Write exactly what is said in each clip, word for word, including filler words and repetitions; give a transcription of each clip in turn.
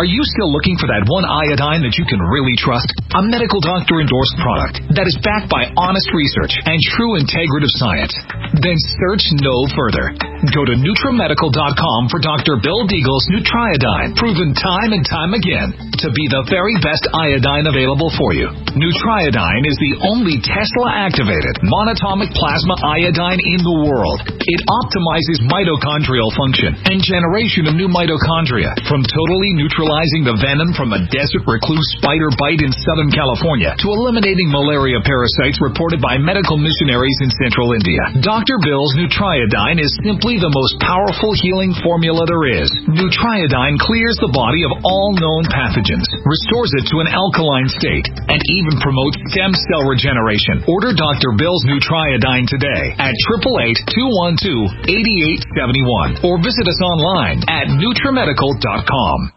Are you still looking for that one iodine that you can really trust? A medical doctor-endorsed product that is backed by honest research and true integrative science? Then search no further. Go to NutriMedical dot com for Doctor Bill Deagle's Nutriodine, proven time and time again to be the very best iodine available for you. Nutriodine is the only Tesla-activated monatomic plasma iodine in the world. It optimizes mitochondrial function and generation of new mitochondria, from totally neutralizing the venom from a desert recluse spider bite in Southern California to eliminating malaria parasites reported by medical missionaries in Central India. Doctor Bill's Nutriodine is simply the most powerful healing formula there is. Nutriodine clears the body of all known pathogens, restores it to an alkaline state, and even promotes stem cell regeneration. Order Doctor Bill's Nutriodine today at eight eight eight, two one two, eight eight seven one or visit us online at NutriMedical dot com.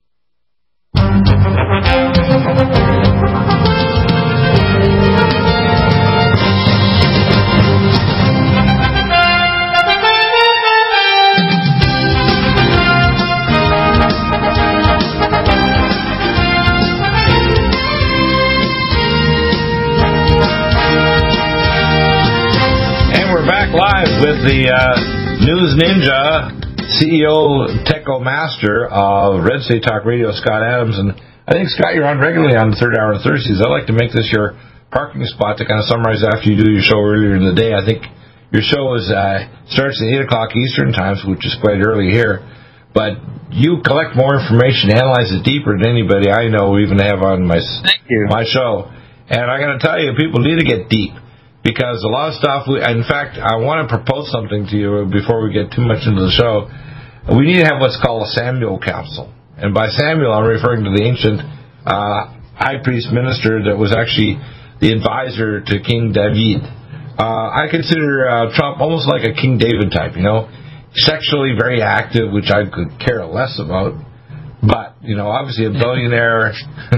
Live with the uh, News Ninja, C E O, Techo Master of Red State Talk Radio, Scott Adams. And I think, Scott, you're on regularly on the third hour of Thursdays. I'd like to make this your parking spot to kind of summarize after you do your show earlier in the day. I think your show is uh, starts at eight o'clock Eastern time, which is quite early here. But you collect more information, analyze it deeper than anybody I know even have on my, my show. And I got to tell you, people need to get deep. Because a lot of stuff, we, in fact, I want to propose something to you before we get too much into the show. We need to have what's called a Samuel Council. And by Samuel, I'm referring to the ancient uh, high priest minister that was actually the advisor to King David. Uh, I consider uh, Trump almost like a King David type, you know, sexually very active, which I could care less about. But, you know, obviously a billionaire.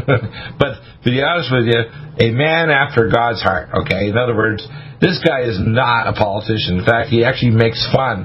But to be honest with you, a man after God's heart, okay? In other words, this guy is not a politician. In fact, he actually makes fun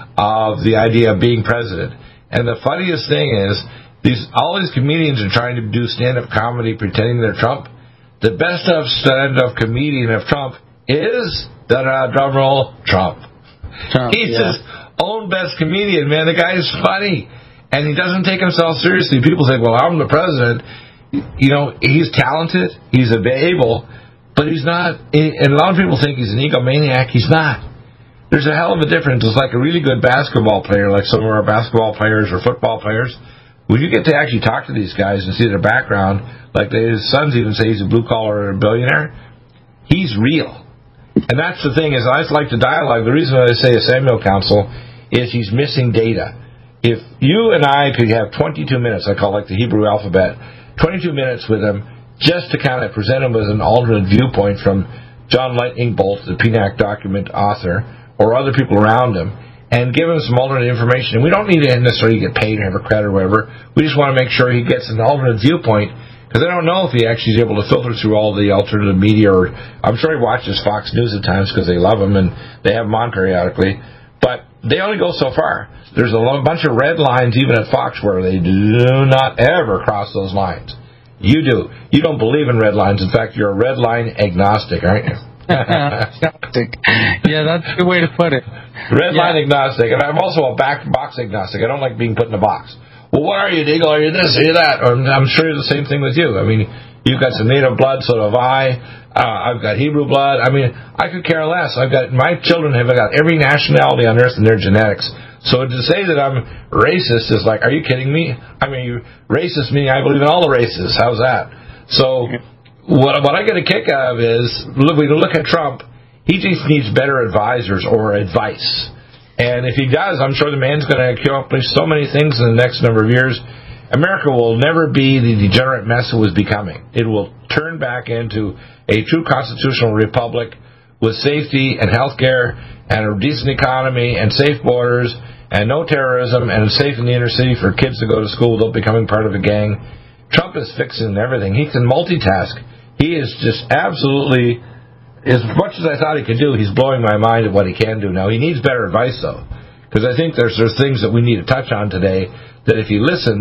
of the idea of being president. And the funniest thing is, these all these comedians are trying to do stand-up comedy pretending they're Trump. The best of stand-up comedian of Trump is, da-da, drum roll, Trump. Trump He's yeah. his own best comedian, man. The guy is funny. And he doesn't take himself seriously. People say, well, I'm the president. You know, he's talented. He's able. But he's not. And a lot of people think he's an egomaniac. He's not. There's a hell of a difference. It's like a really good basketball player, like some of our basketball players or football players. When you get to actually talk to these guys and see their background, like his sons even say he's a blue-collar billionaire, he's real. And that's the thing is, I like the dialogue. The reason I say a Samuel Council is he's missing data. If you and I could have twenty-two minutes, I call it like the Hebrew alphabet, twenty-two minutes with him just to kind of present him as an alternate viewpoint from John Lightning Bolt, the P N A C document author, or other people around him, and give him some alternate information. And we don't need to necessarily get paid or have a credit or whatever. We just want to make sure he gets an alternate viewpoint, because I don't know if he actually is able to filter through all the alternative media. Or I'm sure he watches Fox News at times because they love him and they have him on periodically. But they only go so far. There's a bunch of red lines even at Fox where they do not ever cross those lines. You do. You don't believe in red lines. In fact, you're a red line agnostic, aren't you? Agnostic. Yeah, that's a good way to put it. Red yeah. line agnostic. And I'm also a back box agnostic. I don't like being put in a box. Well, what are you, Deagle? Are you this? Are you that? Or I'm sure you're the same thing with you. I mean, you've got some native blood, so have I. Uh, I've got Hebrew blood. I mean, I could care less. I've got my children have got every nationality on earth in their genetics. So to say that I'm racist is like, are you kidding me? I mean, you racist meaning I believe in all the races. How's that? So what what I get a kick out of is, look, we look at Trump. He just needs better advisors or advice. And if he does, I'm sure the man's going to accomplish so many things in the next number of years. America will never be the degenerate mess it was becoming. It will turn back into a true constitutional republic with safety and health care and a decent economy and safe borders and no terrorism and safe in the inner city for kids to go to school without becoming part of a gang. Trump is fixing everything. He can multitask. He is just absolutely, as much as I thought he could do, he's blowing my mind at what he can do now. He needs better advice, though, because I think there's, there's things that we need to touch on today that if he listened,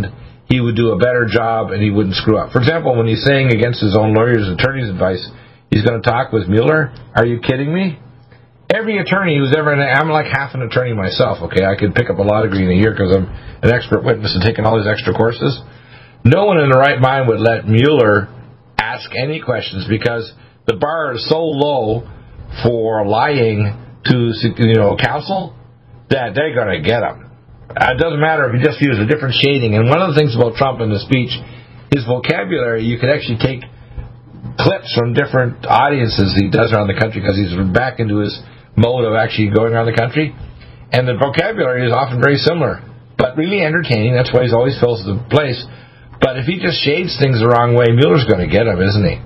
he would do a better job and he wouldn't screw up. For example, when he's saying against his own lawyer's attorney's advice, he's going to talk with Mueller. Are you kidding me? Every attorney who's ever, in, I'm like half an attorney myself, okay? I could pick up a law degree in a year because I'm an expert witness and taking all these extra courses. No one in the right mind would let Mueller ask any questions because the bar is so low for lying to, you know, counsel that they're going to get him. It doesn't matter if you just use a different shading. And one of the things about Trump in the speech, his vocabulary, you could actually take clips from different audiences he does around the country because he's back into his mode of actually going around the country. And the vocabulary is often very similar, but really entertaining. That's why he's always fills the place. But if he just shades things the wrong way, Mueller's going to get him, isn't he?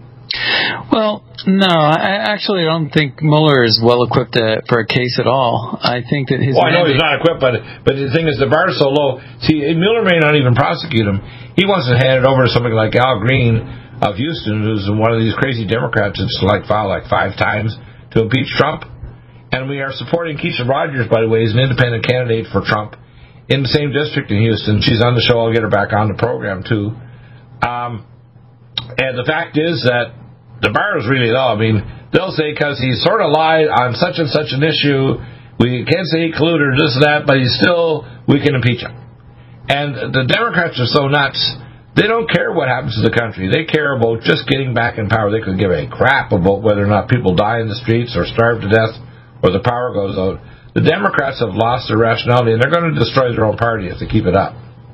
Well, no, I actually don't think Mueller is well equipped to, for a case at all. I think that his. Well, I know he's not equipped, but but the thing is, the bar is so low. See, Mueller may not even prosecute him. He wants to hand it over to somebody like Al Green of Houston, who's one of these crazy Democrats that's like filed like five times to impeach Trump. And we are supporting Keisha Rogers, by the way, as an independent candidate for Trump in the same district in Houston. She's on the show. I'll get her back on the program, too. Um, and the fact is that the bar is really low. I mean, they'll say because he sort of lied on such and such an issue, we can't say he colluded or this and that, but he's still, we can impeach him. And the Democrats are so nuts, they don't care what happens to the country. They care about just getting back in power. They could give a crap about whether or not people die in the streets or starve to death or the power goes out. The Democrats have lost their rationality, and they're going to destroy their own party if they keep it up.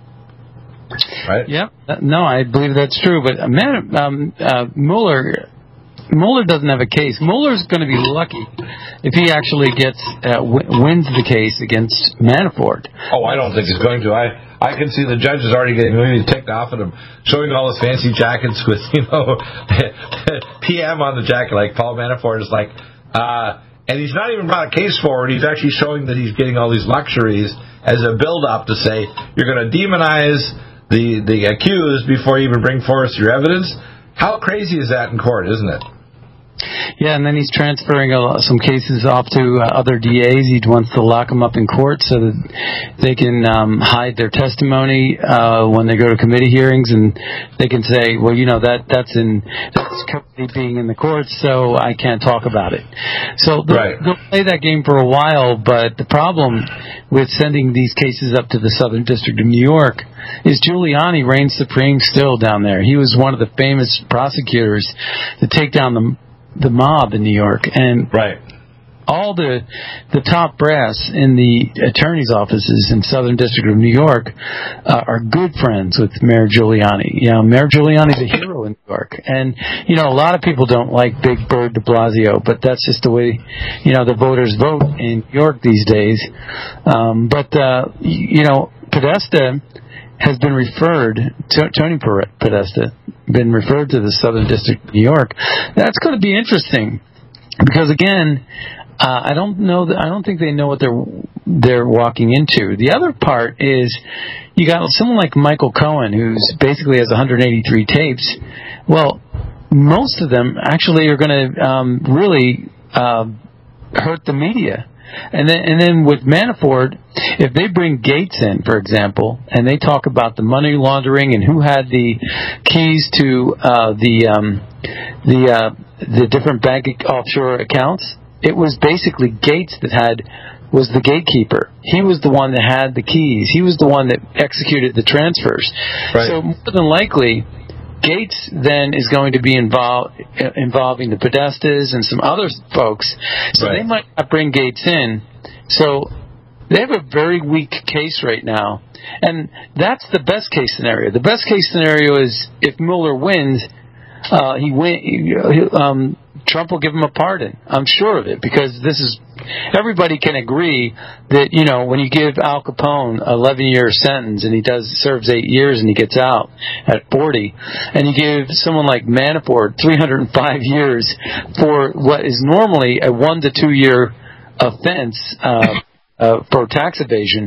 Right? Yep. No, I believe that's true. But uh, man, um, uh, Mueller, Mueller doesn't have a case. Mueller's going to be lucky if he actually gets uh, w- wins the case against Manafort. Oh, I don't think he's going to. I. I can see the judges already getting really ticked off at him, showing all his fancy jackets with, you know, P M on the jacket, like Paul Manafort is like, uh, and he's not even brought a case forward. He's actually showing that he's getting all these luxuries as a build-up to say, you're going to demonize the, the accused before you even bring forth your evidence. How crazy is that in court, isn't it? Yeah, and then he's transferring a, some cases off to uh, other D As. He wants to lock them up in court so that they can um, hide their testimony uh, when they go to committee hearings, and they can say, well, you know, that that's in that's currently being in the courts, so I can't talk about it. So they'll, right. they'll play that game for a while, but the problem with sending these cases up to the Southern District of New York is Giuliani reigns supreme still down there. He was one of the famous prosecutors to take down the the mob in New York, and right. all the the top brass in the attorney's offices in Southern District of New York uh, are good friends with Mayor Giuliani. You know, Mayor Giuliani's a hero in New York, and you know, a lot of people don't like Big Bird de Blasio, but that's just the way, you know, the voters vote in New York these days. Um, but uh, you know, Podesta has been referred to, Tony Podesta been referred to the Southern District of New York. That's going to be interesting because, again, uh, I don't know that, I don't think they know what they're they're walking into. The other part is you got someone like Michael Cohen, who's basically has one hundred eighty-three tapes. Well, most of them actually are going to um, really uh, hurt the media. And then, and then with Manafort, if they bring Gates in, for example, and they talk about the money laundering and who had the keys to uh, the um, the uh, the different bank offshore accounts, it was basically Gates that had was the gatekeeper. He was the one that had the keys. He was the one that executed the transfers. Right. So more than likely, Gates then is going to be involved involving the Podestas and some other folks, so right. They might not bring Gates in. So they have a very weak case right now, and that's the best case scenario. The best case scenario is if Mueller wins, uh, he win. Um, Trump will give him a pardon. I'm sure of it, because this is everybody can agree that, you know, when you give Al Capone an eleven-year sentence and he does serves eight years and he gets out at forty, and you give someone like Manafort three hundred five years for what is normally a one to two year offense uh, uh, for tax evasion,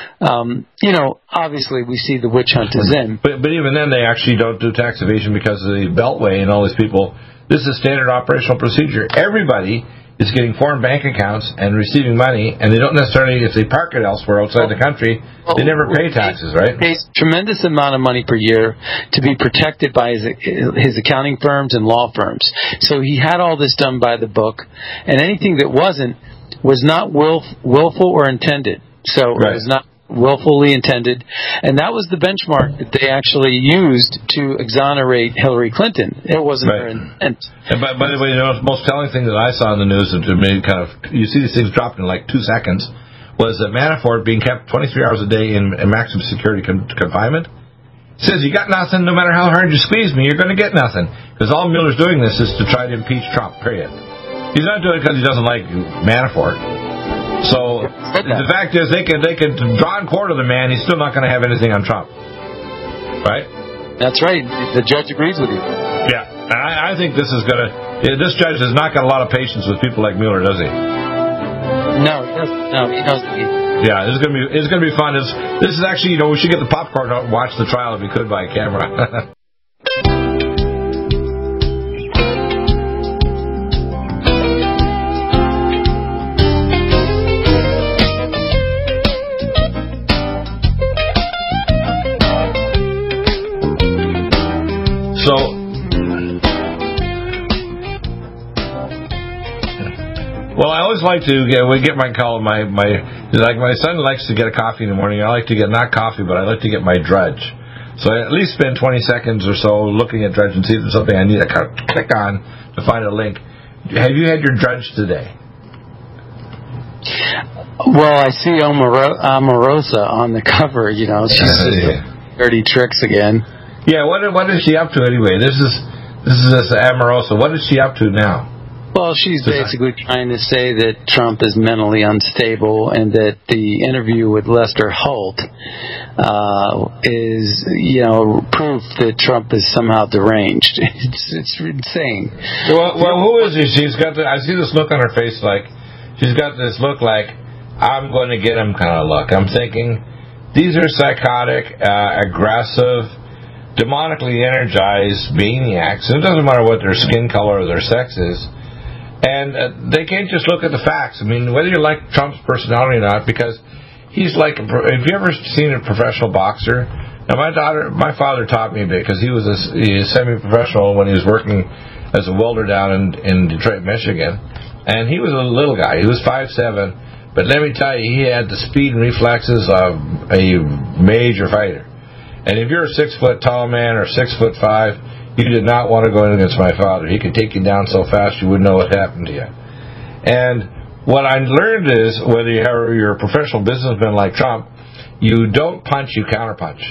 um, you know, obviously we see the witch hunt is in. But, but even then, they actually don't do tax evasion because of the Beltway and all these people. This is standard operational procedure. Everybody is getting foreign bank accounts and receiving money, and they don't necessarily, if they park it elsewhere outside the country, they never pay taxes, right? He pays a tremendous amount of money per year to be protected by his, his accounting firms and law firms. So he had all this done by the book, and anything that wasn't was not willf, willful or intended. So right. It was not willfully intended, and that was the benchmark that they actually used to exonerate Hillary Clinton. It wasn't right. her intent. And by, by the way, you know, the most telling thing that I saw in the news, that made kind of, you see these things dropped in like two seconds, was that Manafort being kept twenty-three hours a day in, in maximum security con- confinement. Says, you got nothing, no matter how hard you squeeze me, you're going to get nothing. Because all Mueller's doing this is to try to impeach Trump, period. He's not doing it because he doesn't like Manafort. So the fact is, they can they can draw and quarter the man. He's still not going to have anything on Trump, right? That's right. The judge agrees with you. Yeah, and I, I think this is going to. This judge has not got a lot of patience with people like Mueller, does he? No, he doesn't. No, he doesn't. Yeah, it's going to be it's going to be fun. It's, this is actually, you know, we should get the popcorn out and watch the trial if we could by camera. So, well, I always like to get, we get my call, my, my, like my son likes to get a coffee in the morning. I like to get, not coffee, but I like to get my Drudge. So I at least spend twenty seconds or so looking at Drudge and see if there's something I need to click on to find a link. Have you had your Drudge today? Well, I see Omaro- Omarosa on the cover, you know, she's just yeah. dirty tricks again. Yeah, what what is she up to anyway? This is this is this Omarosa. What is she up to now? Well, she's basically trying to say that Trump is mentally unstable and that the interview with Lester Holt uh, is, you know, proof that Trump is somehow deranged. It's it's insane. Well, well, who is she? She's got the, I see this look on her face, like she's got this look like I'm going to get him kind of look. I'm thinking these are psychotic, uh, aggressive, demonically energized maniacs, and it doesn't matter what their skin color or their sex is, and uh, they can't just look at the facts. I mean, whether you like Trump's personality or not, because he's like, have you ever seen a professional boxer? Now, my daughter, my father taught me a bit, because he was a, he was semi-professional when he was working as a welder down in, in Detroit, Michigan, and he was a little guy. He was five seven, but let me tell you, he had the speed and reflexes of a major fighter. And if you're a six-foot tall man or six foot five, you did not want to go in against my father. He could take you down so fast you wouldn't know what happened to you. And what I learned is, whether you're a professional businessman like Trump, you don't punch, you counterpunch.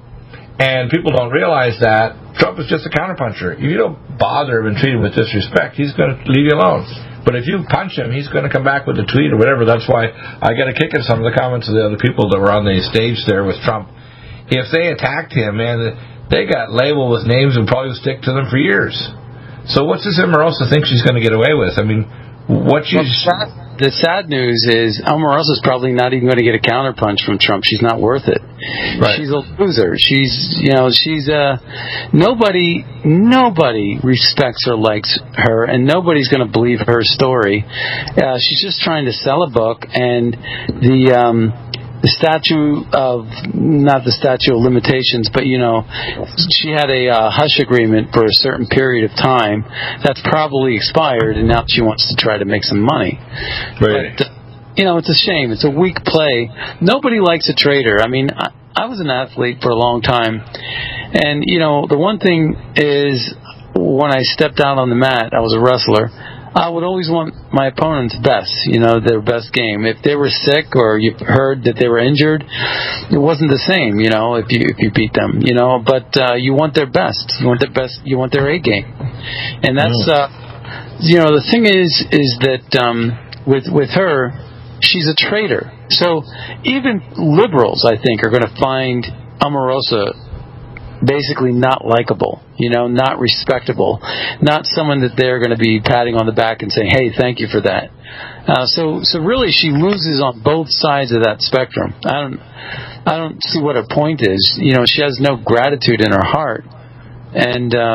And people don't realize that Trump is just a counterpuncher. If you don't bother him and treat him with disrespect, he's going to leave you alone. But if you punch him, he's going to come back with a tweet or whatever. That's why I got a kick at some of the comments of the other people that were on the stage there with Trump. If they attacked him, man, they got labeled with names and probably would stick to them for years. So what's this Omarosa think she's going to get away with? I mean, what you... Well, the sad news is Omarosa's probably not even going to get a counterpunch from Trump. She's not worth it. Right. She's a loser. She's, you know, she's uh nobody, nobody respects or likes her, and nobody's going to believe her story. Uh, she's just trying to sell a book, and the um, the statute of, not the statute of limitations, but, you know, she had a uh, hush agreement for a certain period of time. That's probably expired, and now she wants to try to make some money. Right. But, uh, you know, it's a shame. It's a weak play. Nobody likes a traitor. I mean, I, I was an athlete for a long time, and, you know, the one thing is, when I stepped out on the mat, I was a wrestler, I would always want my opponent's best, you know, their best game. If they were sick or you heard that they were injured, it wasn't the same, you know, if you if you beat them, you know. But uh, you want their best. You want their best. You want their A game, and that's, uh, you know, the thing is, is that um, with with her, she's a traitor. So even liberals, I think, are going to find Omarosa basically not likable, you know, not respectable, not someone that they're going to be patting on the back and saying, hey, thank you for that. Uh, so, so really she loses on both sides of that spectrum. I don't, I don't see what her point is. You know, she has no gratitude in her heart. And, uh,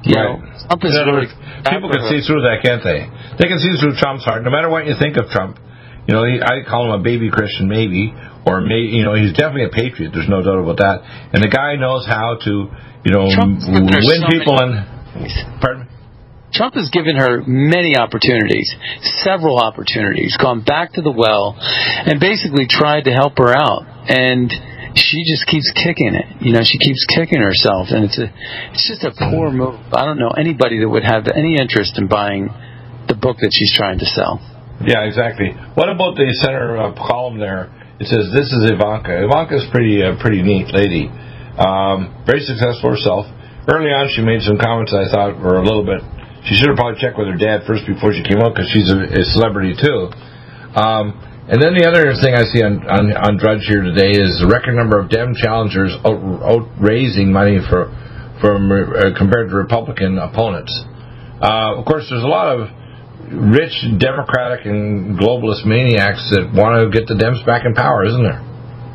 You right. know, Trump is really people can see through that, can't they? They can see through Trump's heart. No matter what you think of Trump, you know, he, I call him a baby Christian, maybe, or may, you know, he's definitely a patriot. There's no doubt about that. And the guy knows how to, you know, win so people many. and. Pardon? Trump has given her many opportunities, several opportunities, gone back to the well, and basically tried to help her out. And she just keeps kicking it. You know, she keeps kicking herself, and it's a, it's just a poor move. I don't know anybody that would have any interest in buying the book that she's trying to sell. Yeah, exactly. What about the center uh, column there? It says, "This is Ivanka." Ivanka's pretty, uh, pretty neat lady. Um, very successful herself. Early on, she made some comments I thought were a little bit. She should have probably checked with her dad first before she came out, because she's a, a celebrity too. Um, and then the other thing I see on, on, on Drudge here today is the record number of Dem challengers out, out raising money for from uh, compared to Republican opponents. Uh, of course, there's a lot of rich Democratic and globalist maniacs that want to get the Dems back in power, isn't there?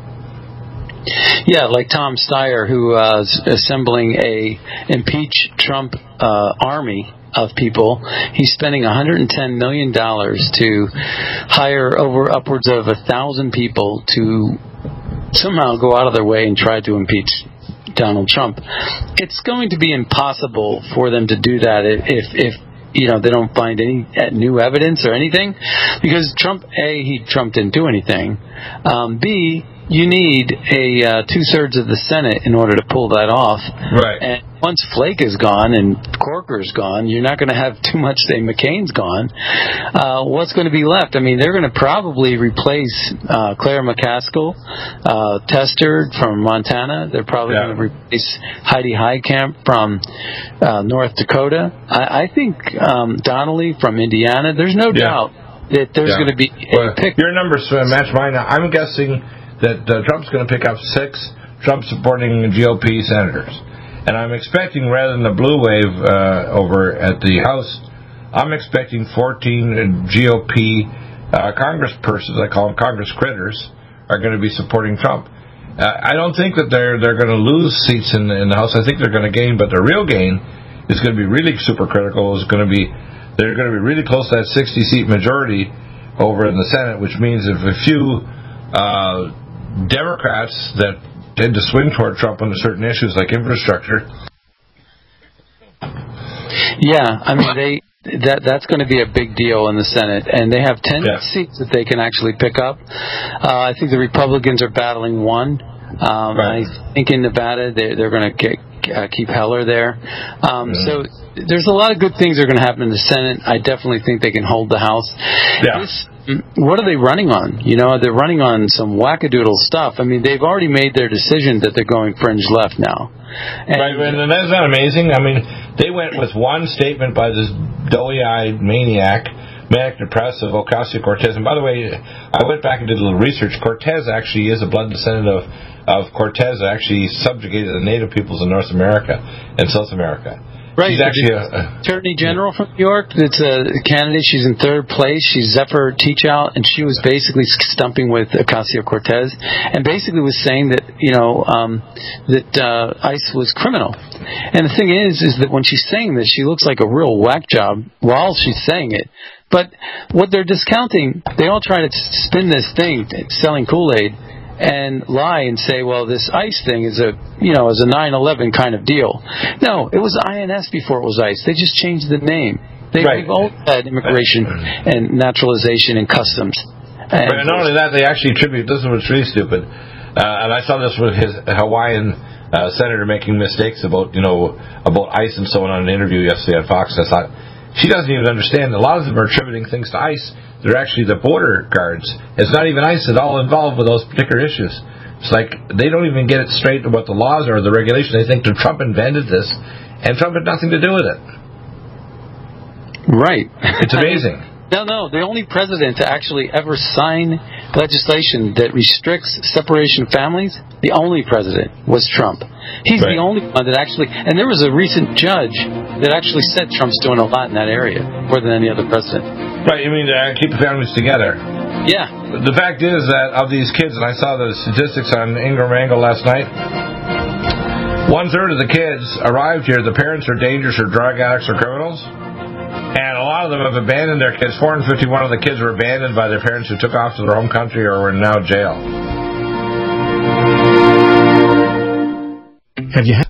Yeah, like Tom Steyer, who uh, is assembling a impeach Trump uh, army of people. He's spending one hundred ten million dollars to hire over upwards of a thousand people to somehow go out of their way and try to impeach Donald Trump. It's going to be impossible for them to do that if, if you know, they don't find any new evidence or anything, because Trump, A, he Trump didn't do anything. Um, B, you need a uh, two-thirds of the Senate in order to pull that off. Right. And once Flake is gone and Corker's gone, you're not going to have too much say McCain's gone. Uh, what's going to be left? I mean, they're going to probably replace uh, Claire McCaskill, uh, Tester from Montana. They're probably yeah. going to replace Heidi Heitkamp from uh, North Dakota. I, I think um, Donnelly from Indiana. There's no yeah. doubt that there's yeah. going to be a well, pick. Your numbers uh, match mine. I'm guessing that uh, Trump's going to pick up six Trump-supporting G O P senators. And I'm expecting, rather than the blue wave uh, over at the House, I'm expecting fourteen G O P uh, congresspersons, I call them Congress critters, are going to be supporting Trump. Uh, I don't think that they're they're going to lose seats in, in the House. I think they're going to gain, but their real gain is going to be really super critical. Is going to be they're going to be really close to that sixty-seat majority over in the Senate, which means if a few uh, Democrats that tend to swing toward Trump on certain issues like infrastructure. Yeah, I mean, they that that's going to be a big deal in the Senate, and they have ten yeah. seats that they can actually pick up. Uh, I think the Republicans are battling one. Um, right. I think in Nevada they, they're going to uh, keep Heller there. Um, mm-hmm. So there's a lot of good things that are going to happen in the Senate. I definitely think they can hold the House. Yeah. This, what are they running on? You know, they're running on some wackadoodle stuff. I mean, they've already made their decision that they're going fringe left now. And, right, and that's not amazing. I mean, they went with one statement by this doughy-eyed maniac, manic depressive Ocasio-Cortez. And by the way, I went back and did a little research. Cortez actually is a blood descendant of, of Cortez, actually subjugated the native peoples in North America and South America. Right, she's actually a, Attorney General from New York. It's a candidate. She's in third place. She's Zephyr Teachout, and she was basically stumping with Ocasio-Cortez, and basically was saying that you know um, that uh, ICE was criminal. And the thing is, is that when she's saying this, she looks like a real whack job while she's saying it. But what they're discounting, they all try to spin this thing, selling Kool-Aid, and lie and say, well, this ICE thing is a, you know, is a nine eleven kind of deal. No, it was I N S before it was ICE. They just changed the name. They, right. They've all had immigration and naturalization and customs. And, right, and not only that, they actually attribute, this is what's really stupid, uh, and I saw this with his Hawaiian uh, senator making mistakes about, you know, about ICE and so on on an interview yesterday on Fox. I thought, she doesn't even understand. A lot of them are attributing things to ICE. They're actually the border guards. It's not even ICE that's all involved with those particular issues. It's like they don't even get it straight to what the laws are or the regulations. They think that Trump invented this, and Trump had nothing to do with it. Right. It's amazing. No, no, the only president to actually ever sign legislation that restricts separation of families, the only president was Trump. He's right. the only one that actually, and there was a recent judge that actually said Trump's doing a lot in that area, more than any other president. Right, you mean uh, keep families together. Yeah. The fact is that of these kids, and I saw the statistics on Ingram Angle last night, One-third of the kids arrived here, the parents are dangerous or drug addicts or criminals. And a lot of them have abandoned their kids. four hundred fifty-one of the kids were abandoned by their parents who took off to their home country or were in now jail. Have you had...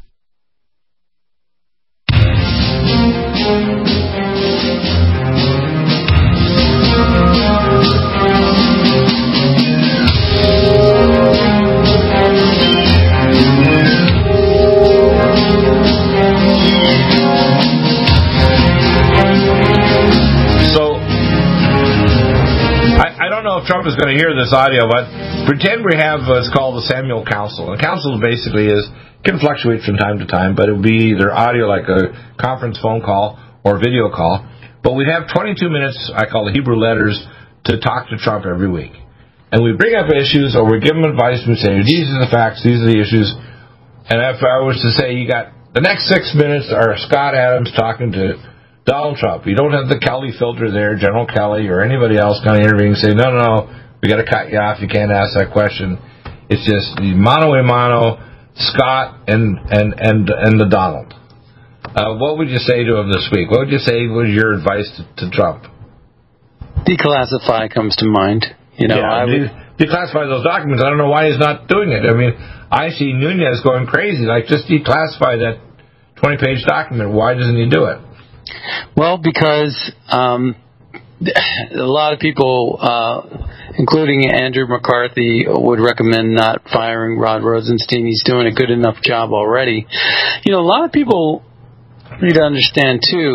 Trump is going to hear this audio, but pretend we have what's called the Samuel Council. And council basically is can fluctuate from time to time, but it will be either audio like a conference phone call or video call. But we'd have twenty-two minutes, I call the Hebrew letters, to talk to Trump every week. And we bring up issues or we give him advice. We say, these are the facts, these are the issues. And if I was to say, you got the next six minutes are Scott Adams talking to Donald Trump. You don't have the Kelly filter there, General Kelly or anybody else kind of interviewing and say, no, no, no, we got to cut you off. You can't ask that question. It's just the mano a mano, Scott and and and and the Donald. Uh, what would you say to him this week? What would you say was your advice to, to Trump? Declassify comes to mind. You know, yeah, I would de- declassify those documents. I don't know why he's not doing it. I mean, I see Nunez going crazy. Like, just declassify that twenty-page document. Why doesn't he do it? Well, because um, a lot of people, uh, including Andrew McCarthy, would recommend not firing Rod Rosenstein. He's doing a good enough job already. You know, a lot of people need to understand, too,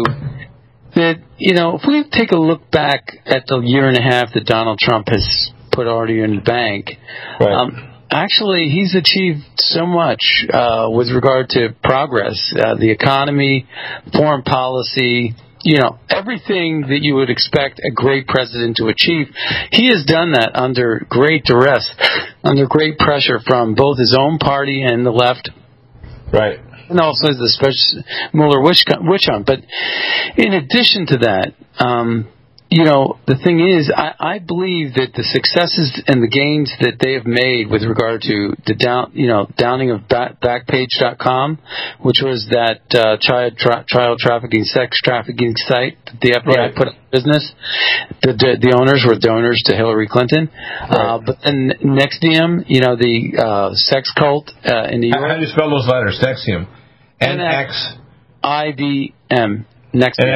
that, you know, if we take a look back at the year and a half that Donald Trump has put already in the bank, right. um, actually, he's achieved so much uh, with regard to progress, uh, the economy, foreign policy, you know, everything that you would expect a great president to achieve. He has done that under great duress, under great pressure from both his own party and the left. Right. And also the special Mueller witch, witch hunt. But in addition to that, um, you know, the thing is, I, I believe that the successes and the gains that they have made with regard to the down, you know, downing of back, Backpage dot com, which was that uh, child tra- child trafficking, sex trafficking site that the F B I right. put up in business. The, the the owners were donors to Hillary Clinton. Right. Uh, but then Nexium, you know, the uh, sex cult uh, in New York. How do you spell those letters? Nexium. N X I V M. Nexium.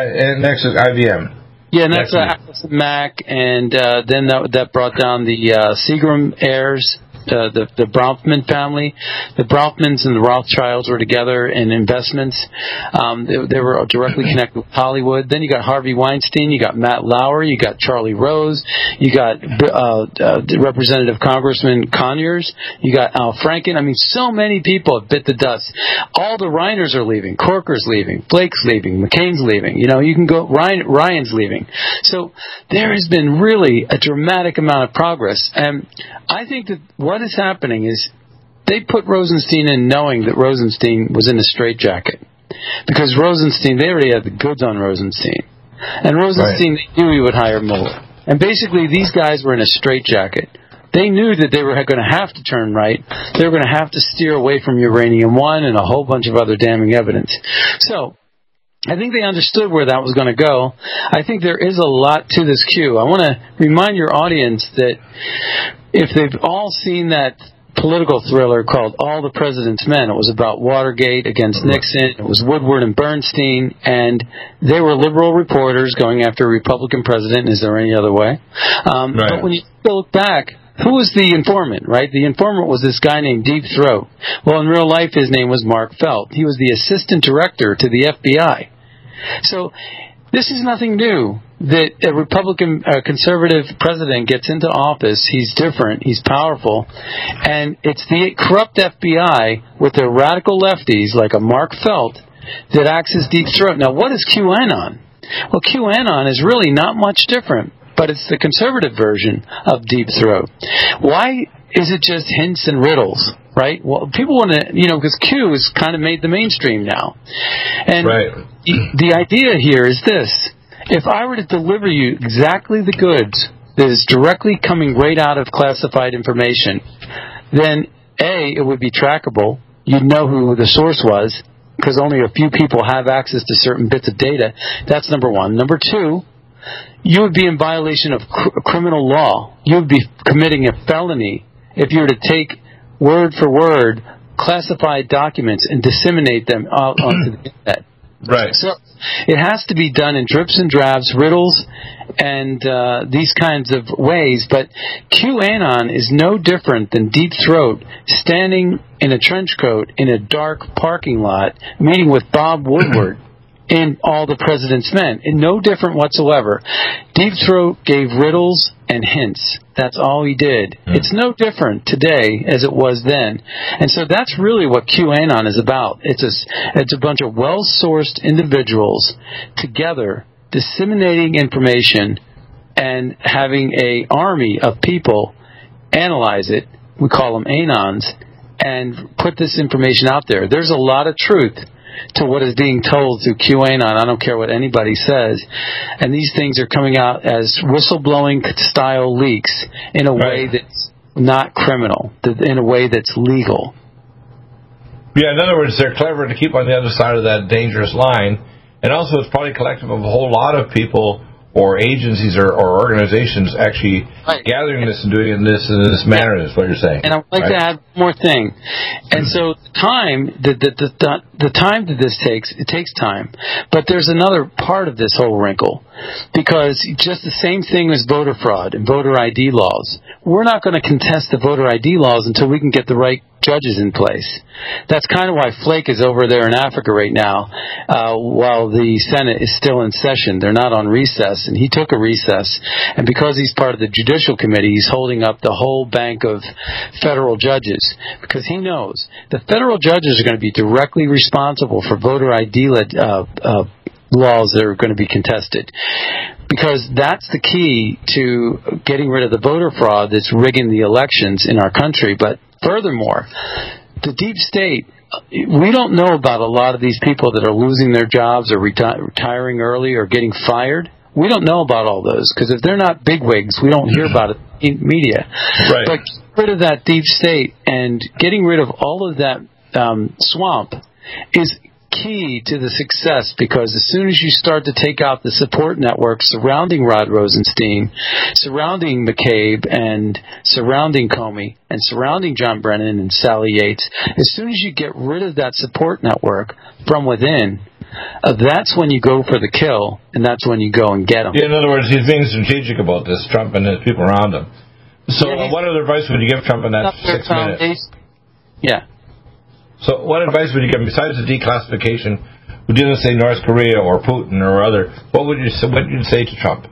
N X I V M. Yeah, and that's uh, Mac, and uh, then that, that brought down the uh, Seagram heirs, uh, the the Bronfman family. The Bronfmans and the Rothschilds were together in investments. Um, they, they were directly connected with Hollywood. Then you got Harvey Weinstein, you got Matt Lauer, you got Charlie Rose, you got uh, uh, Representative Congressman Conyers, you got Al Franken. I mean, so many people have bit the dust. All the Reiners are leaving, Corker's leaving, Blake's leaving, McCain's leaving. You know, you can go, Ryan, Ryan's leaving. So there has been really a dramatic amount of progress. And I think that what is happening is they put Rosenstein in knowing that Rosenstein was in a straitjacket. Because Rosenstein, they already had the goods on Rosenstein. And Rosenstein right. knew he would hire Mueller. And basically these guys were in a straitjacket. They knew that they were going to have to turn right. They were going to have to steer away from Uranium One and a whole bunch of other damning evidence. So I think they understood where that was going to go. I think there is a lot to this queue. I want to remind your audience that if they've all seen that political thriller called All the President's Men, it was about Watergate against Nixon. It was Woodward and Bernstein, and they were liberal reporters going after a Republican president. Is there any other way? Um, right. But when you look back, who was the informant, right? The informant was this guy named Deep Throat. Well, in real life, his name was Mark Felt. He was the assistant director to the F B I. So this is nothing new. That a Republican uh, conservative president gets into office, he's different, he's powerful, and it's the corrupt F B I with their radical lefties like a Mark Felt that acts as Deep Throat. Now, what is QAnon? Well, QAnon is really not much different, but it's the conservative version of Deep Throat. Why is it just hints and riddles, right? Well, people want to, you know, because Q has kind of made the mainstream now. And right. the, the idea here is this. If I were to deliver you exactly the goods that is directly coming right out of classified information, then A, it would be trackable, you'd know who the source was, because only a few people have access to certain bits of data. That's number one. Number two, you would be in violation of cr- criminal law. You would be committing a felony if you were to take word for word classified documents and disseminate them out onto the internet. Right. So it has to be done in drips and drabs, riddles, and uh, these kinds of ways. But QAnon is no different than Deep Throat standing in a trench coat in a dark parking lot meeting with Bob Woodward in All the President's Men. And no different whatsoever. Deep Throat gave riddles and hints. That's all he did. Mm. It's no different today as it was then. And so that's really what QAnon is about. It's a, it's a bunch of well-sourced individuals together disseminating information and having a army of people analyze it. We call them anons, and put this information out there. There's a lot of truth to what is being told through QAnon. I don't care what anybody says. And these things are coming out as whistleblowing style leaks in a way that's not criminal, in a way that's legal. Yeah, in other words, they're clever to keep on the other side of that dangerous line. And also it's probably collective of a whole lot of people or agencies or, or organizations actually right. gathering this and doing this in this manner, yeah. is what you're saying. And I'd like right? to add one more thing. And so the time, the, the, the, the time that this takes, it takes time. But there's another part of this whole wrinkle. Because just the same thing as voter fraud and voter I D laws. We're not going to contest the voter I D laws until we can get the right judges in place. That's kind of why Flake is over there in Africa right now, uh, while the Senate is still in session. They're not on recess, and he took a recess. And because he's part of the Judicial Committee, he's holding up the whole bank of federal judges, because he knows the federal judges are going to be directly responsible for voter I D uh, uh, laws that are going to be contested. Because that's the key to getting rid of the voter fraud that's rigging the elections in our country. But furthermore, the deep state, we don't know about a lot of these people that are losing their jobs or reti- retiring early or getting fired. We don't know about all those, because if they're not bigwigs, we don't hear about it in media. Right. But getting rid of that deep state and getting rid of all of that um, swamp is key to the success, because as soon as you start to take out the support network surrounding Rod Rosenstein, surrounding McCabe, and surrounding Comey, and surrounding John Brennan and Sally Yates, as soon as you get rid of that support network from within, uh, that's when you go for the kill, and that's when you go and get them. Yeah, in other words, he's being strategic about this, Trump and his people around him. So yeah, uh, what other advice would you give Trump in that six minutes? Yeah. So what advice would you give him, besides the declassification, would you say North Korea or Putin or other, what would you what would you say to Trump?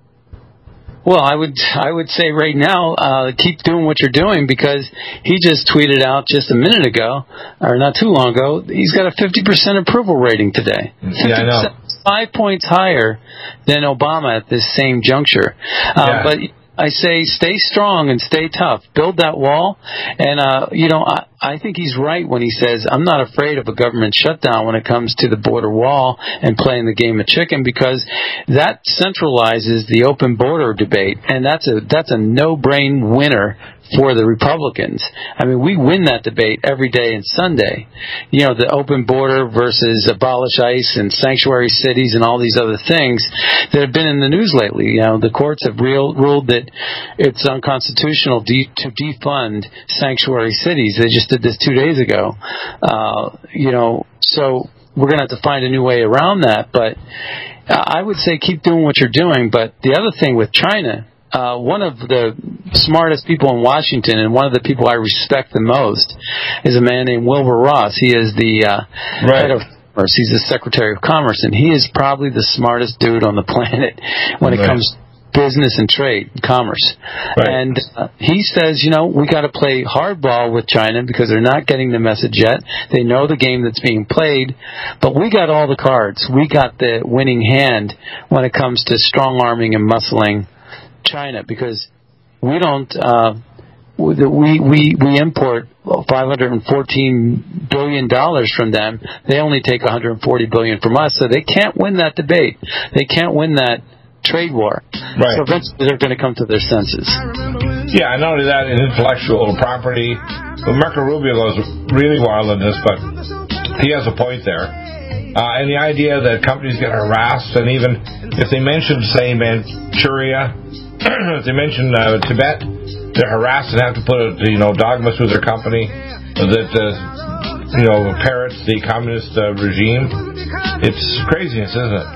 Well, I would I would say right now, uh, keep doing what you're doing, because he just tweeted out just a minute ago, or not too long ago, he's got a fifty percent approval rating today. Yeah, I know. Five points higher than Obama at this same juncture. Uh, yeah. But I say stay strong and stay tough. Build that wall. And, uh, you know, I, I think he's right when he says, I'm not afraid of a government shutdown when it comes to the border wall and playing the game of chicken, because that centralizes the open border debate. And that's a, that's a no-brain winner for the Republicans. I mean, we win that debate every day and Sunday. You know, the open border versus abolish ICE and sanctuary cities and all these other things that have been in the news lately. You know, the courts have real, ruled that it's unconstitutional de- to defund sanctuary cities. They just did this two days ago. Uh, you know, so we're going to have to find a new way around that. But I would say keep doing what you're doing. But the other thing with China, Uh, one of the smartest people in Washington, and one of the people I respect the most, is a man named Wilbur Ross. He is the uh, right. head of commerce. He's the Secretary of Commerce, and he is probably the smartest dude on the planet when it right. comes to business and trade, commerce. Right. And uh, he says, you know, we got to play hardball with China because they're not getting the message yet. They know the game that's being played, but we got all the cards. We got the winning hand when it comes to strong-arming and muscling China, because we don't uh, we we we import five hundred fourteen billion dollars from them. They only take one hundred forty billion dollars from us, so they can't win that debate. They can't win that trade war. Right. So eventually they're going to come to their senses. Yeah, not only that, in intellectual property. Well, Marco Rubio goes really wild on this, but he has a point there. Uh, and the idea that companies get harassed, and even if they mention, say, Manchuria, if they mention uh, Tibet, they're harassed and have to put, a, you know, dogma through their company that, uh, you know, parrots the communist uh, regime. It's craziness, isn't it?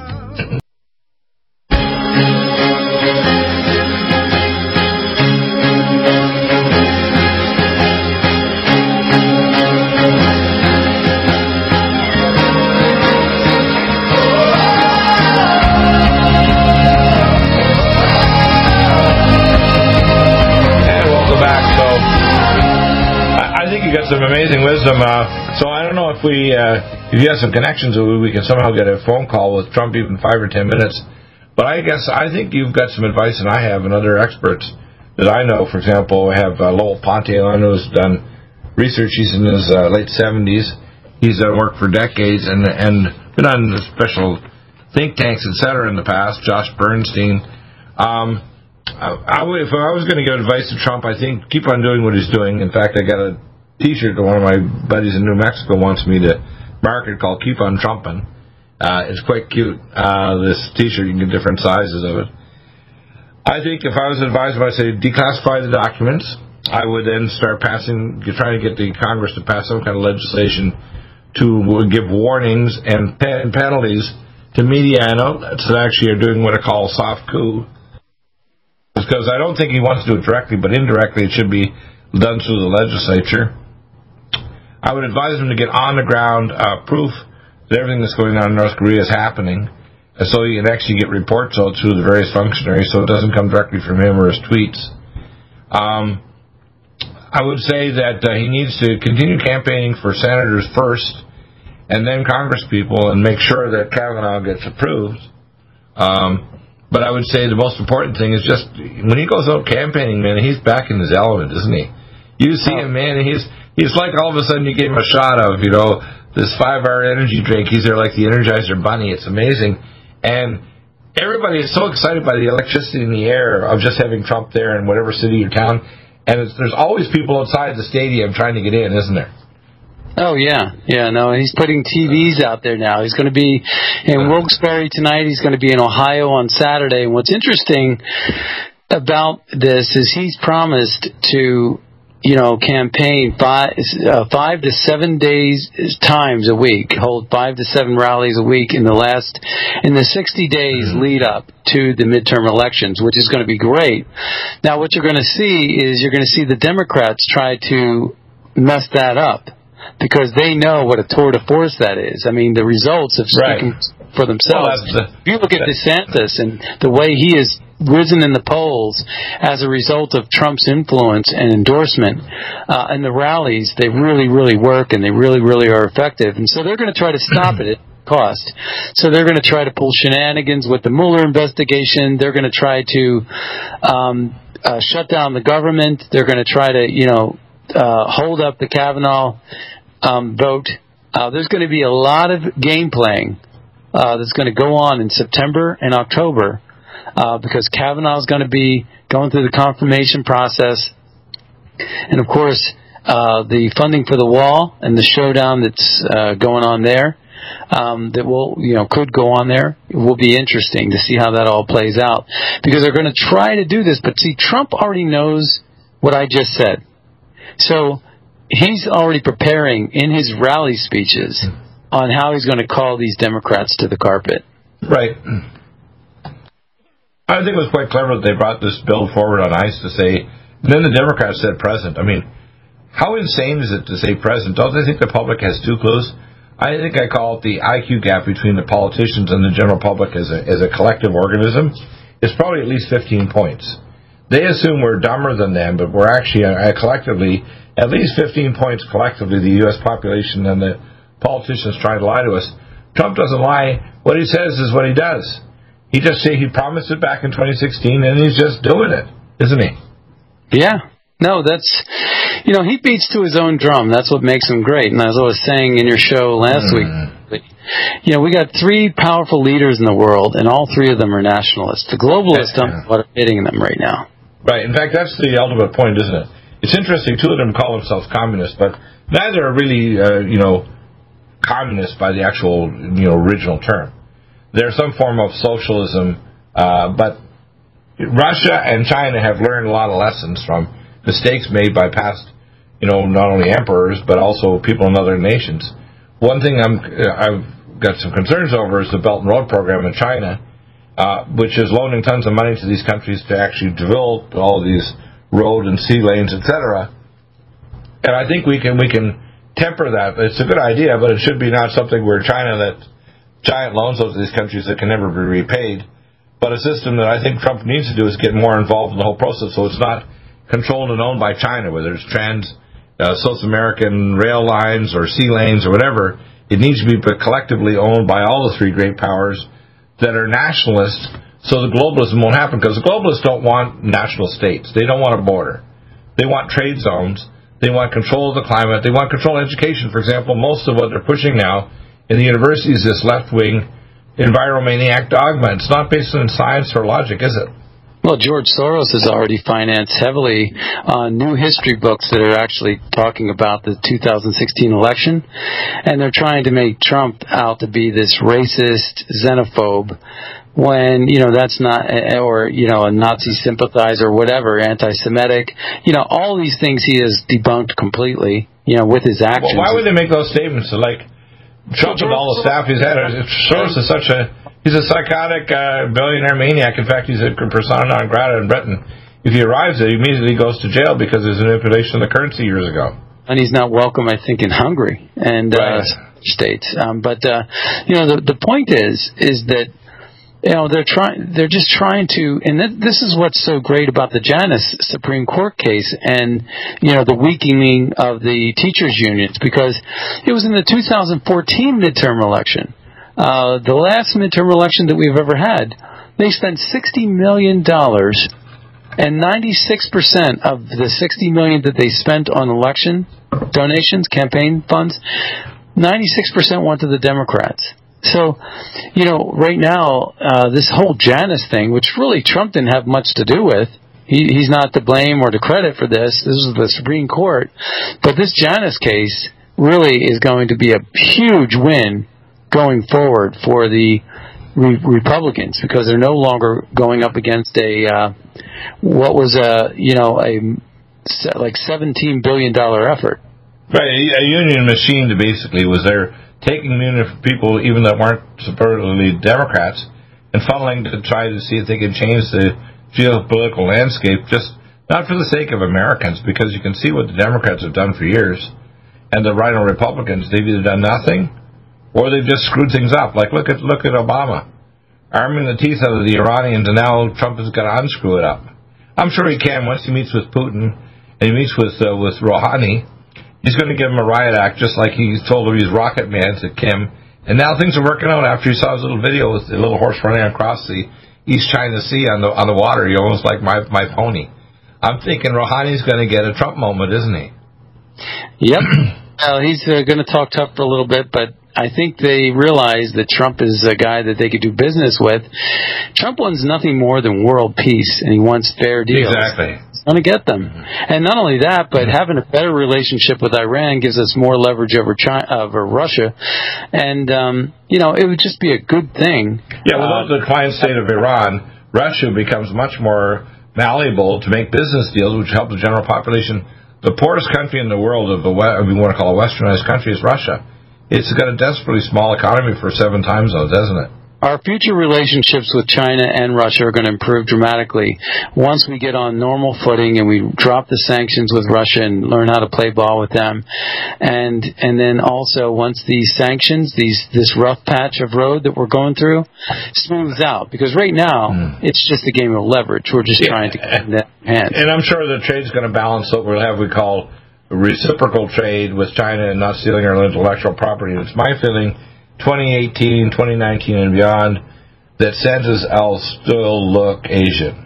Some amazing wisdom. Uh, so I don't know if we, uh, if you have some connections, we can somehow get a phone call with Trump, even five or ten minutes. But I guess I think you've got some advice, and I have, and other experts that I know. For example, we have uh, Lowell Ponte on, who's done research. He's in his uh, late seventies. He's done work for decades and and been on special think tanks, et cetera, in the past. Josh Bernstein. Um, I, I, if I was going to give advice to Trump, I think keep on doing what he's doing. In fact, I got a T-shirt that one of my buddies in New Mexico wants me to market called "Keep on Trumpin'." Uh, it's quite cute. Uh, this T-shirt, you can get different sizes of it. I think if I was advised, I'd say declassify the documents. I would then start passing, trying to get the Congress to pass some kind of legislation to give warnings and penalties to media and outlets that actually are doing what I call soft coup. Because I don't think he wants to do it directly, but indirectly it should be done through the legislature. I would advise him to get on the ground uh, proof that everything that's going on in North Korea is happening, so he can actually get reports out through the various functionaries, so it doesn't come directly from him or his tweets. Um, I would say that uh, he needs to continue campaigning for senators first, and then Congress people, and make sure that Kavanaugh gets approved. Um, but I would say the most important thing is just when he goes out campaigning, man, he's back in his element, isn't he? You see him, man, he's he's like all of a sudden you gave him a shot of, you know, this five-hour energy drink. He's there like the Energizer Bunny. It's amazing. And everybody is so excited by the electricity in the air of just having Trump there in whatever city or town. And it's, there's always people outside the stadium trying to get in, isn't there? Oh, yeah. Yeah, no, he's putting T Vs out there now. He's going to be in Wilkes-Barre tonight. He's going to be in Ohio on Saturday. And what's interesting about this is he's promised to, you know, campaign five, uh, five to seven days times a week, hold five to seven rallies a week in the last, in the sixty days lead up to the midterm elections, which is going to be great. Now, what you're going to see is you're going to see the Democrats try to mess that up, because they know what a tour de force that is. I mean, the results have spoken right for themselves. Well, the, if you look at DeSantis and the way he has risen in the polls as a result of Trump's influence and endorsement, uh, and the rallies, they really, really work, and they really, really are effective. And so they're going to try to stop it at cost. So they're going to try to pull shenanigans with the Mueller investigation. They're going to try to um, uh, shut down the government. They're going to try to, you know, uh, hold up the Kavanaugh um, vote. Uh, there's going to be a lot of game playing uh, that's going to go on in September and October. Uh, because Kavanaugh is going to be going through the confirmation process. And, of course, uh, the funding for the wall and the showdown that's uh, going on there, um, that will, you know, could go on there. It will be interesting to see how that all plays out. Because they're going to try to do this. But, see, Trump already knows what I just said. So he's already preparing in his rally speeches on how he's going to call these Democrats to the carpet. Right. I think it was quite clever that they brought this bill forward on ICE to say, and then the Democrats said present. I mean, how insane is it to say present? Don't they think the public has two clues? I think I call it the I Q gap between the politicians and the general public as a, as a collective organism. It's probably at least fifteen points. They assume we're dumber than them, but we're actually uh, collectively, at least fifteen points collectively, the U S population and the politicians trying to lie to us. Trump doesn't lie. What he says is what he does. He just say he promised it back in twenty sixteen, and he's just doing it, isn't he? Yeah. No, that's, you know, he beats to his own drum. That's what makes him great. And as I was saying in your show last mm. week, you know, we got three powerful leaders in the world, and all three of them are nationalists. The globalists don't know what are hitting them right now. Right. In fact, that's the ultimate point, isn't it? It's interesting. Two of them call themselves communists, but neither are really, uh, you know, communist by the actual, you know, original term. They're some form of socialism, uh, but Russia and China have learned a lot of lessons from mistakes made by past, you know, not only emperors but also people in other nations. One thing I'm, I've got some concerns over is the Belt and Road program in China, uh, which is loaning tons of money to these countries to actually develop all these road and sea lanes, et cetera. And I think we can we can temper that. It's a good idea, but it should be not something where China that giant loans to these countries that can never be repaid. But a system that I think Trump needs to do is get more involved in the whole process, so it's not controlled and owned by China, whether it's trans uh, South American rail lines or sea lanes or whatever. It needs to be collectively owned by all the three great powers that are nationalists, so the globalism won't happen, because the globalists don't want national states. They don't want a border. They want trade zones. They want control of the climate. They want control of education. For example, most of what they're pushing now in the universities is this left-wing enviromaniac dogma. It's not based on science or logic, is it? Well, George Soros has already financed heavily on new history books that are actually talking about the two thousand sixteen election, and they're trying to make Trump out to be this racist xenophobe when, you know, that's not, or, you know, a Nazi sympathizer or whatever, anti-Semitic. You know, all these things he has debunked completely, you know, with his actions. Well, why would they make those statements? Like, Trump and all the staff he's had, Soros is such a, he's a psychotic uh, billionaire maniac. In fact, he's a persona non grata in Britain. If he arrives there, he immediately goes to jail because there's an manipulation of the currency years ago. And he's not welcome, I think, in Hungary and right. uh, states. Um, but, uh, you know, the, the point is, is that, you know, they're trying, they're just trying to, and th- this is what's so great about the Janus Supreme Court case and, you know, the weakening of the teachers' unions, because it was in the two thousand fourteen midterm election, uh, the last midterm election that we've ever had. They spent sixty million dollars, and ninety-six percent of the sixty million dollars that they spent on election donations, campaign funds, ninety-six percent went to the Democrats. So, you know, right now, uh, this whole Janus thing, which really Trump didn't have much to do with, he, he's not to blame or to credit for this. This is the Supreme Court. But this Janus case really is going to be a huge win going forward for the re- Republicans, because they're no longer going up against a, uh, what was a, you know, a like seventeen billion dollars effort. Right, a, a union machine that basically was there taking people, even that weren't supposedly Democrats, and funneling to try to see if they could change the geopolitical landscape, just not for the sake of Americans, because you can see what the Democrats have done for years, and the Rhino Republicans, they've either done nothing, or they've just screwed things up. Like, look at look at Obama, arming the teeth out of the Iranians, and now Trump has got to unscrew it up. I'm sure he can once he meets with Putin, and he meets with, uh, with Rouhani. He's going to give him a riot act, just like he told him he's Rocket Man to Kim. And now things are working out after he saw his little video with the little horse running across the East China Sea on the on the water. He almost like my my pony. I'm thinking Rouhani's going to get a Trump moment, isn't he? Yep. Well, he's uh, going to talk tough for a little bit, but I think they realize that Trump is a guy that they could do business with. Trump wants nothing more than world peace, and he wants fair deals. Exactly. He's going to get them. Mm-hmm. And not only that, but mm-hmm. having a better relationship with Iran gives us more leverage over China, over Russia. And, um, you know, it would just be a good thing. Yeah, without uh, the client state of Iran, Russia becomes much more malleable to make business deals, which help the general population. The poorest country in the world, of the if you want to call a westernized country, is Russia. It's got a desperately small economy for seven time zones, doesn't it? Our future relationships with China and Russia are going to improve dramatically once we get on normal footing and we drop the sanctions with Russia and learn how to play ball with them. And and then also once these sanctions, these this rough patch of road that we're going through, smooths out. Because right now, mm. it's just a game of leverage. We're just yeah. trying to get that hand. And I'm sure the trade's going to balance what we'll have we call reciprocal trade with China and not stealing our intellectual property. It's my feeling twenty eighteen, twenty nineteen, and beyond that Santa's elves still look Asian.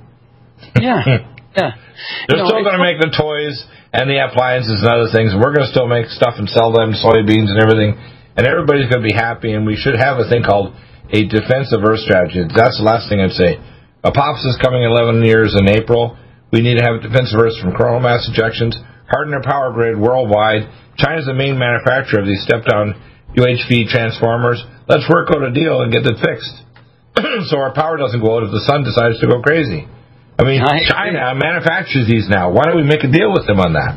Yeah, yeah. They're you know, still going to make the toys and the appliances and other things. We're going to still make stuff and sell them, soybeans and everything, and everybody's going to be happy, and we should have a thing called a defensive Earth strategy. That's the last thing I'd say. Apophis is coming eleven years in April. We need to have defensive verse from coronal mass ejections, harden our power grid worldwide. China's the main manufacturer of these step-down U H V transformers. Let's work out a deal and get it fixed so our power doesn't go out if the sun decides to go crazy. I mean, I China manufactures these now. Why don't we make a deal with them on that?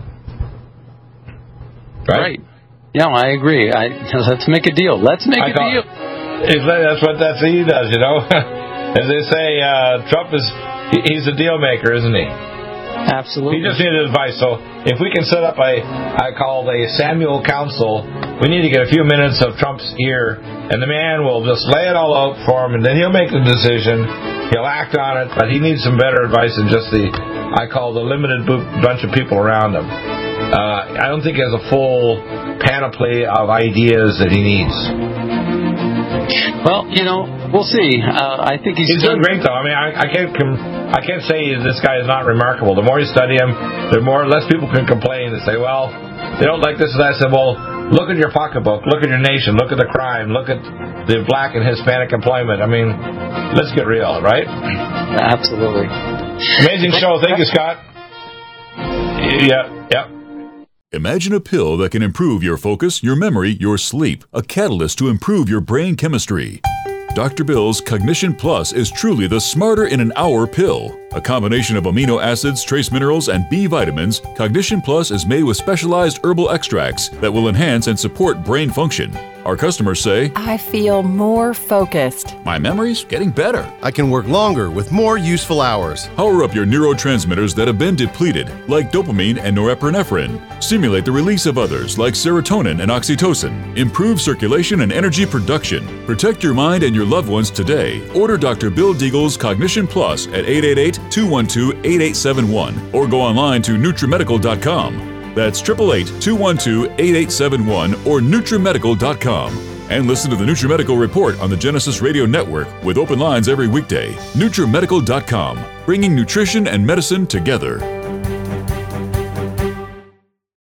Right. Right. Yeah, I agree. I, let's make a deal. Let's make I a deal. It, that's what that's what he does, you know. As they say, uh, Trump is he's a deal maker, isn't he? Absolutely. He just needed advice. So if we can set up a, I call it a Samuel Council, we need to get a few minutes of Trump's ear, and the man will just lay it all out for him, and then he'll make the decision. He'll act on it, but he needs some better advice than just the, I call the limited bunch of people around him. Uh, I don't think he has a full panoply of ideas that he needs. Well, you know, we'll see. Uh, I think he's, he's doing great, though. I mean, I, I can't com- I can't say this guy is not remarkable. The more you study him, the more less people can complain and say, well, they don't like this and that. I said, well, look at your pocketbook, look at your nation, look at the crime, look at the black and Hispanic employment. I mean, let's get real, right? Absolutely. Amazing show. Thank you, Scott. Yeah, yeah. Imagine a pill that can improve your focus, your memory, your sleep, a catalyst to improve your brain chemistry. Doctor Bill's Cognition Plus is truly the smarter in an hour pill. A combination of amino acids, trace minerals, and B vitamins, Cognition Plus is made with specialized herbal extracts that will enhance and support brain function. Our customers say, I feel more focused. My memory's getting better. I can work longer with more useful hours. Power up your neurotransmitters that have been depleted, like dopamine and norepinephrine. Stimulate the release of others, like serotonin and oxytocin. Improve circulation and energy production. Protect your mind and your loved ones today. Order Doctor Bill Deagle's Cognition Plus at eight eight eight, two one two, eight eight seven one or go online to NutriMedical dot com. That's eight eight eight, two one two, eight eight seven one or NutriMedical dot com. And listen to the NutriMedical Report on the Genesis Radio Network with open lines every weekday. NutriMedical dot com, bringing nutrition and medicine together.